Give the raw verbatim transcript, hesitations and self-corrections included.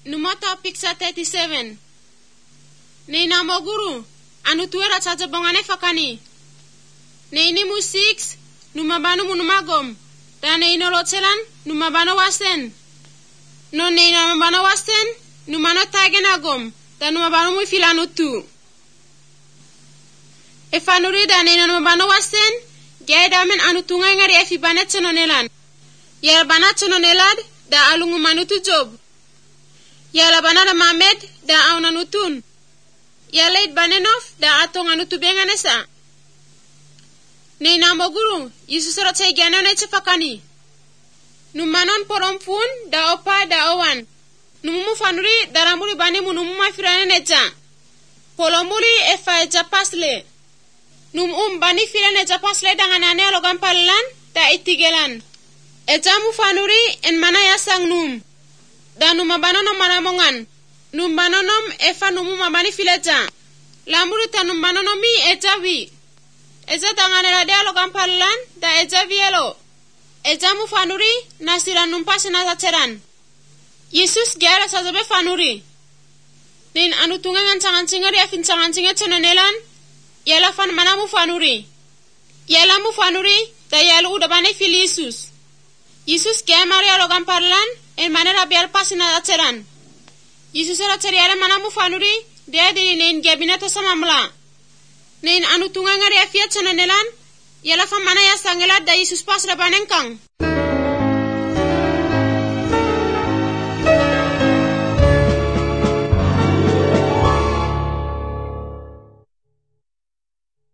Numa topik sa thirty-seven. Nei namo guru, anu tuera saja bongane fakani. Nei ni mu six, numa banu munumagom. Dan nei no lotselan, numa bano wasen. No nei nama bano wasen, numa no tagenagom. Dan numa bano mu filanu tu. E fanuri dan nei nama bano wasen, gaya damen anu tungai ngari efi banet senonelan. Yal banat senonelad, da alungu manutu job. Yala banana Mamed da aunanutun. Yalaid banenof da atong anutu benganesa. Nei namo guru, Yesus rat say gyanon ay fakani. Numanon porompun da opa da owan. Numumu fanuri daramuri bani munumuma firane neja. Polomuli efa eja pasle. Numum bani firane eja pasle danganane logan palilan da itigelan. Eja mu fanuri en manaya sang num. Dan numa banonom manamongan. Num banonom efa numu mamani fileja. Lamuri ta num banonomi eja wi. Eja tanganera dia logan palilan da eja vielo. Eja mu fanuri nasiran numpasi nasaceran. Yesus gyara sazabe fanuri. Nin anu tungangan cangan cingari afin cangan cinga cenonelan. Yala fan manamu fanuri. Yala mu fanuri da yalu udabane fil Yesus. Yesus gyara maria logan palilan. En manera biar pasina aceran. Yesus era ceriara manamu fanuri dia diri nen gabinata sama mula. Nen anu tunga ngari afia cenonelan. Yala fa mana ya sangela da Yesus pas rabanengkang.